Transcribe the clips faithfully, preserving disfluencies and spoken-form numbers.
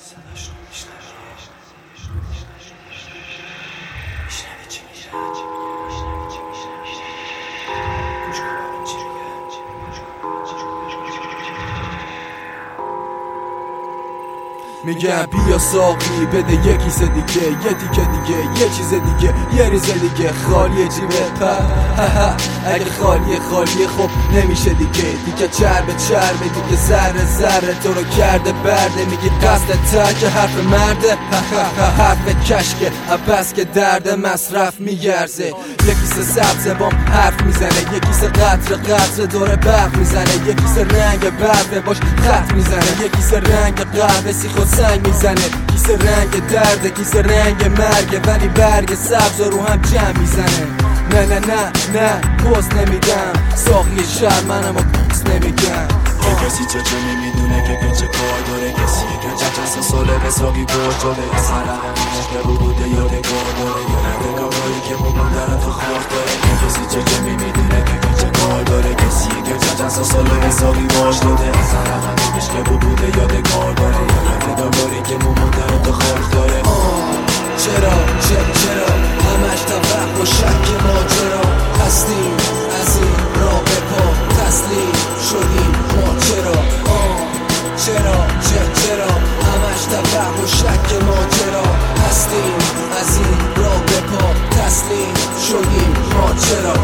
میگم بیا ساقی بده یه کیسه دیگه، یه تیکه دیگه، یه چیز دیگه، یه ریزه دیگه. خالیه جیبت پر اگه خالیه خالیه خب نمیشه دیگه. دیگه چرب چرب دیگه ذره ذره تو رو کرده برده. میگی قصد ترک حرف مرده حرف کشکه بس که درد مصرف میگرزه. یه کیسه سبزه بام حرف میزنه، یه کیسه قطر قطر دور برق میزنه، یه کیسه رنگ برفه باش خط میزنه، یه کیسه رنگ قهوه سیخ و سنگ میزنه، کیسه رنگ درده کیسه رنگ مرگه، ولی برگ سبز رو هم جمع میزنه. نه نه نه نه پوست نمیدم ساقی شهر منم و پوست نمیگم. یه کسی چه چه نمیدونه که که چه کار داره، کسی که چه چند ساله به ساقی برد شده، اصلا همینش که رو بوده یادگار داره، یادگاری که بابا داره تو خاک داره. یه کسی چه چه نمیدونه که که چه کار داره، کسی که چه چند ساله به ساقی برد شده، اصلا همینش که رو بوده یادگار داره، یادگاری که بابا داره تو خاک داره. چرا چرا چرا همش توهم و شک ماجرا هستیم از این راه به پا تسلیم شدیم ما. چرا چرا چرا چرا همش توهم و شک ماجرا هستیم از این راه به پا تسلیم شدیم ما. چرا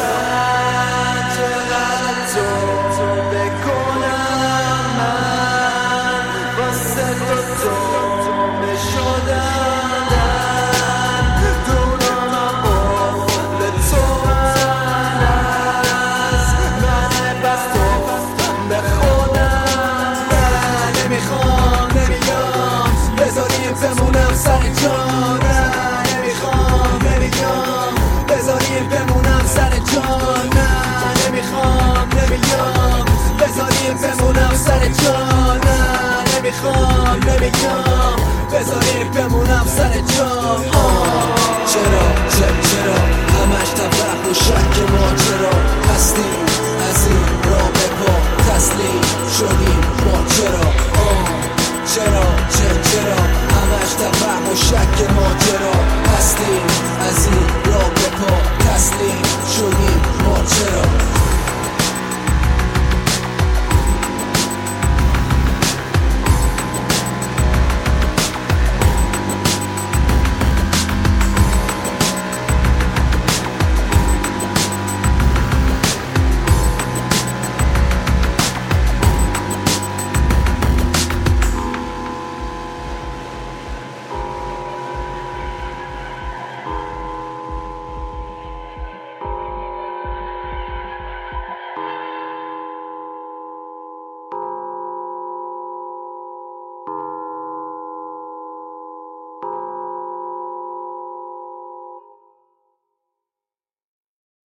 بمونم سر جا، نه نمیخوام نمیام بذاریم بمونم سر جا، نه نمیخوام نمیام بذاریم بمونم سر جا، نه نمیخوام نمیام بذاریم بمونم سر جا. چرا چرا چرا همش توهم و شک ماجرا هستیم از این راه به پا تسلیم شدیم ما. چرا چرا چرا چرا همش توهم و شک ماجرا هستیم از این راه به پا تسلیم شدیم